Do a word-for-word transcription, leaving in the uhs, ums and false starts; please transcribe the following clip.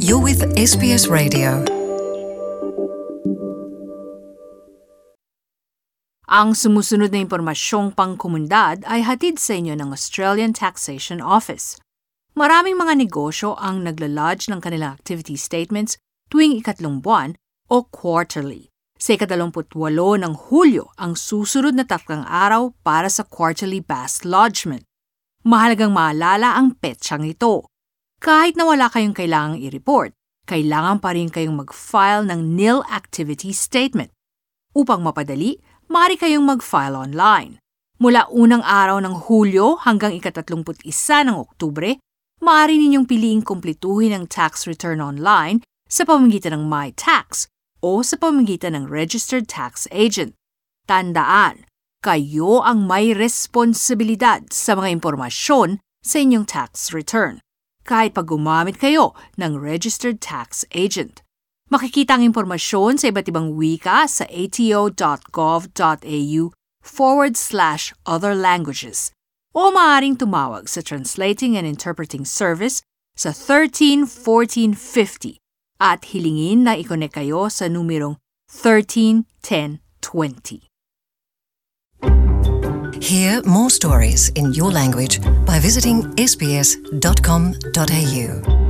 You're with S B S Radio. Ang sumusunod na impormasyong pangkomunidad ay hatid sa inyo ng Australian Taxation Office. Maraming mga negosyo ang naglalodge ng kanilang activity statements tuwing ikatlong buwan o quarterly. Sa ikadalawamput walo ng Hulyo ang susunod na tatlong araw para sa quarterly B A S lodgement. Mahalagang maalala ang petsyang ito. Kahit na wala kayong kailangang i-report, kailangan pa rin kayong mag-file ng nil activity statement. Upang mapadali, maaari kayong mag-file online. Mula unang araw ng Hulyo hanggang ikatatlumput isa ng Oktubre, maaari ninyong piliing kumpletuhin ang tax return online sa pamamagitan ng MyTax o sa pamamagitan ng Registered Tax Agent. Tandaan, kayo ang may responsibilidad sa mga impormasyon sa inyong tax return, kahit pag gumamit kayo ng Registered Tax Agent. Makikita ang impormasyon sa iba't ibang wika sa ato.gov.au forward slash other languages o maaaring tumawag sa Translating and Interpreting Service sa thirteen fourteen fifty at hilingin na i-connect kayo sa numerong thirteen ten twenty. Hear more stories in your language by visiting s b s dot com dot a u.